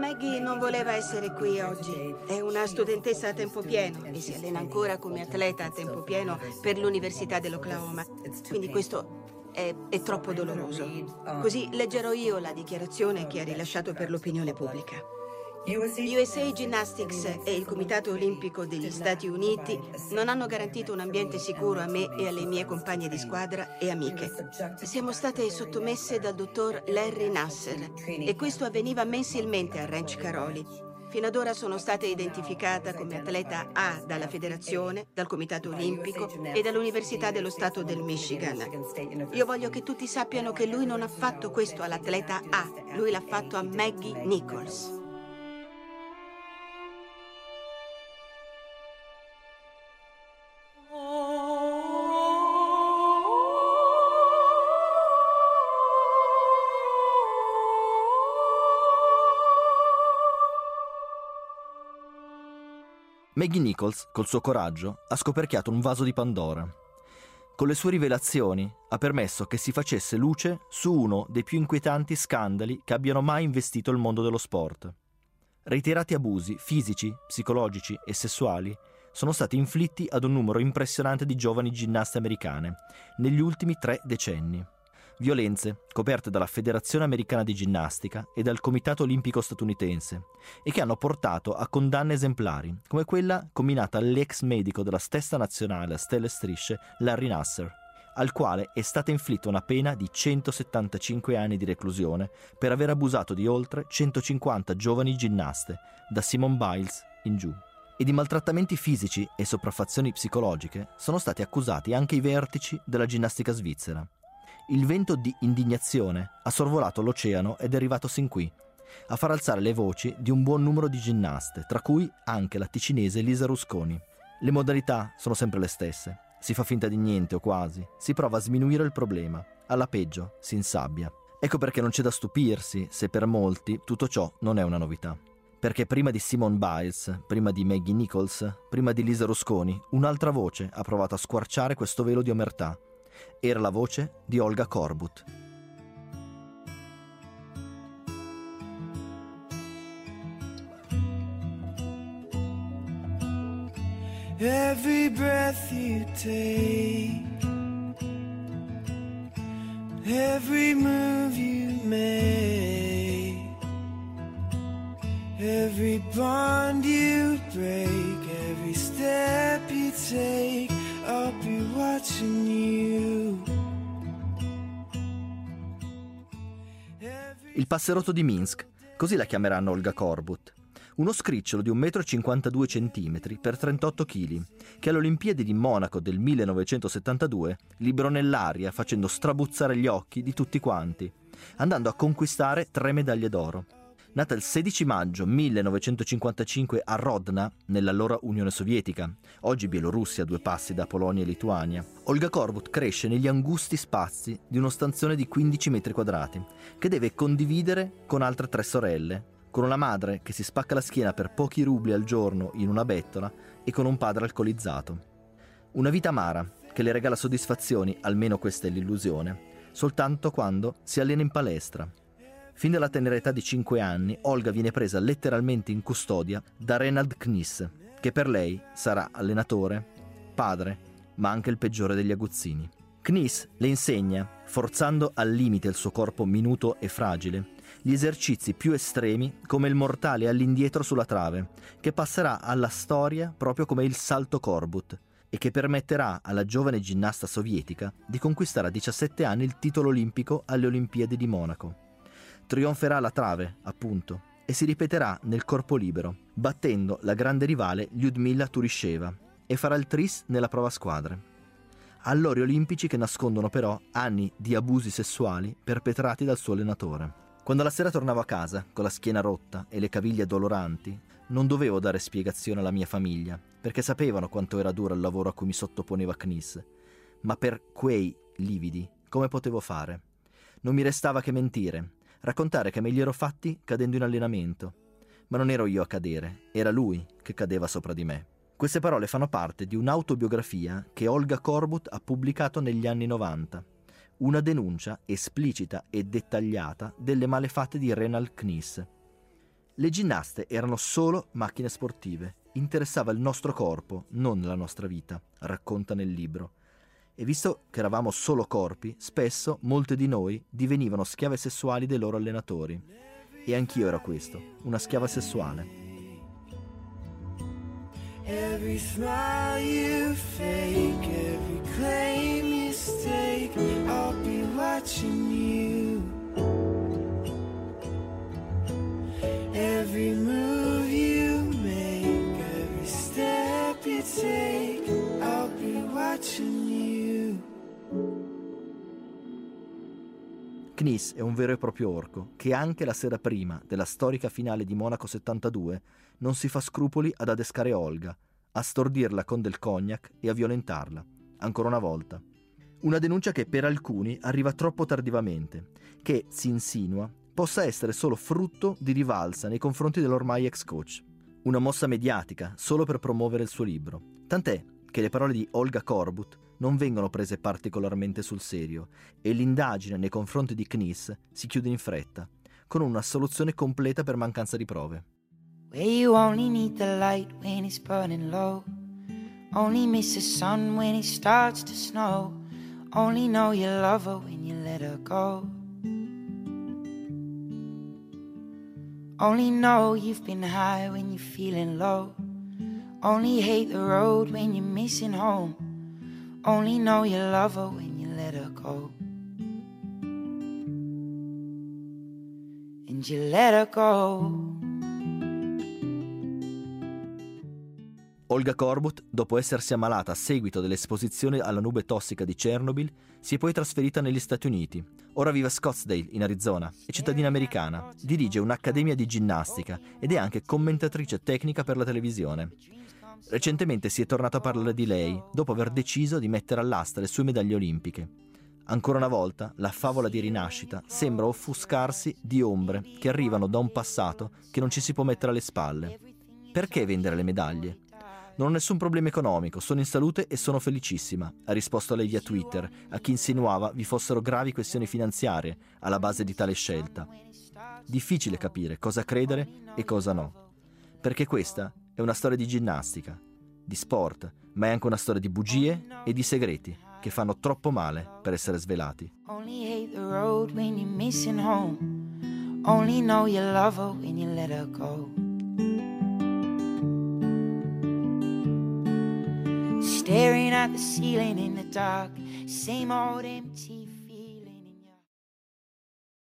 Maggie non voleva essere qui oggi. È una studentessa a tempo pieno e si allena ancora come atleta a tempo pieno per l'Università dell'Oklahoma. Quindi questo è troppo doloroso. Così leggerò io la dichiarazione che ha rilasciato per l'opinione pubblica. USA Gymnastics e il Comitato Olimpico degli Stati Uniti non hanno garantito un ambiente sicuro a me e alle mie compagne di squadra e amiche. Siamo state sottomesse dal dottor Larry Nassar e questo avveniva mensilmente a Ranch Caroli. Fino ad ora sono stata identificata come atleta A dalla federazione, dal Comitato Olimpico e dall'Università dello Stato del Michigan. Io voglio che tutti sappiano che lui non ha fatto questo all'atleta A, lui l'ha fatto a Maggie Nichols. Maggie Nichols, col suo coraggio, ha scoperchiato un vaso di Pandora. Con le sue rivelazioni ha permesso che si facesse luce su uno dei più inquietanti scandali che abbiano mai investito il mondo dello sport. Reiterati abusi fisici, psicologici e sessuali sono stati inflitti ad un numero impressionante di giovani ginnaste americane negli ultimi 3 decenni. Violenze coperte dalla Federazione Americana di Ginnastica e dal Comitato Olimpico Statunitense e che hanno portato a condanne esemplari, come quella comminata all'ex medico della stessa nazionale a stelle e strisce Larry Nassar, al quale è stata inflitta una pena di 175 anni di reclusione per aver abusato di oltre 150 giovani ginnaste, da Simone Biles in giù. E di maltrattamenti fisici e sopraffazioni psicologiche sono stati accusati anche i vertici della ginnastica svizzera. Il vento di indignazione ha sorvolato l'oceano ed è arrivato sin qui, a far alzare le voci di un buon numero di ginnaste, tra cui anche la ticinese Lisa Rusconi. Le modalità sono sempre le stesse. Si fa finta di niente o quasi, si prova a sminuire il problema, alla peggio si insabbia. Ecco perché non c'è da stupirsi se per molti tutto ciò non è una novità. Perché prima di Simone Biles, prima di Maggie Nichols, prima di Lisa Rusconi, un'altra voce ha provato a squarciare questo velo di omertà. Era la voce di Olga Korbut. Every breath you take, every move you make, every bond you break, every step you take, I'll be watching you. Il passerotto di Minsk, così la chiameranno Olga Korbut. Uno scricciolo di 1,52 m per 38 kg, che alle Olimpiadi di Monaco del 1972 librò nell'aria facendo strabuzzare gli occhi di tutti quanti, andando a conquistare 3 medaglie d'oro. Nata il 16 maggio 1955 a Rodna, nell'allora Unione Sovietica, oggi Bielorussia, a 2 passi da Polonia e Lituania, Olga Korbut cresce negli angusti spazi di uno stanzione di 15 metri quadrati, che deve condividere con altre 3 sorelle, con una madre che si spacca la schiena per pochi rubli al giorno in una bettola e con un padre alcolizzato. Una vita amara che le regala soddisfazioni, almeno questa è l'illusione, soltanto quando si allena in palestra. Fin dalla tenera età di 5 anni, Olga viene presa letteralmente in custodia da Renald Knies, che per lei sarà allenatore, padre, ma anche il peggiore degli aguzzini. Knies le insegna, forzando al limite il suo corpo minuto e fragile, gli esercizi più estremi come il mortale all'indietro sulla trave, che passerà alla storia proprio come il salto Korbut e che permetterà alla giovane ginnasta sovietica di conquistare a 17 anni il titolo olimpico alle Olimpiadi di Monaco. Trionferà alla trave, appunto, e si ripeterà nel corpo libero, battendo la grande rivale Lyudmila Turisheva, e farà il tris nella prova squadre. Allori olimpici che nascondono però anni di abusi sessuali perpetrati dal suo allenatore. Quando la sera tornavo a casa, con la schiena rotta e le caviglie doloranti, non dovevo dare spiegazione alla mia famiglia, perché sapevano quanto era duro il lavoro a cui mi sottoponeva Knies. Ma per quei lividi, come potevo fare? Non mi restava che mentire, raccontare che me li ero fatti cadendo in allenamento. Ma non ero io a cadere, era lui che cadeva sopra di me. Queste parole fanno parte di un'autobiografia che Olga Korbut ha pubblicato negli anni 90. Una denuncia esplicita e dettagliata delle malefatte di Renald Knies. Le ginnaste erano solo macchine sportive. Interessava il nostro corpo, non la nostra vita, racconta nel libro. E visto che eravamo solo corpi, spesso molte di noi divenivano schiave sessuali dei loro allenatori. E anch'io ero questo, una schiava sessuale. Every smile you fake, every claim you stake, I'll be watching you. Every move you make, every step you take, I'll be watching you. Kniss è un vero e proprio orco che anche la sera prima della storica finale di Monaco 72 non si fa scrupoli ad adescare Olga, a stordirla con del cognac e a violentarla, ancora una volta. Una denuncia che per alcuni arriva troppo tardivamente, che si insinua possa essere solo frutto di rivalsa nei confronti dell'ormai ex coach. Una mossa mediatica solo per promuovere il suo libro. Tant'è che le parole di Olga Korbut non vengono prese particolarmente sul serio e l'indagine nei confronti di Kniss si chiude in fretta, con una soluzione completa per mancanza di prove. Where you only need the light when it's burning low, only miss the sun when it starts to snow, only know you love her when you let her go, only know you've been high when you're feeling low, only hate the road when you're missing home, only know you love her when you let her go, and you let her go. Olga Korbut, dopo essersi ammalata a seguito dell'esposizione alla nube tossica di Chernobyl, si è poi trasferita negli Stati Uniti. Ora vive a Scottsdale, in Arizona, è cittadina americana, dirige un'accademia di ginnastica ed è anche commentatrice tecnica per la televisione. Recentemente si è tornato a parlare di lei, dopo aver deciso di mettere all'asta le sue medaglie olimpiche. Ancora una volta, la favola di rinascita sembra offuscarsi di ombre che arrivano da un passato che non ci si può mettere alle spalle. Perché vendere le medaglie? Non ho nessun problema economico, sono in salute e sono felicissima, ha risposto lei via Twitter a chi insinuava vi fossero gravi questioni finanziarie alla base di tale scelta. Difficile capire cosa credere e cosa no, perché questa è una storia di ginnastica, di sport, ma è anche una storia di bugie e di segreti che fanno troppo male per essere svelati. Only hate the road when you're missing home, only know you love her when you let her go. Staring at the ceiling in the dark, same old empty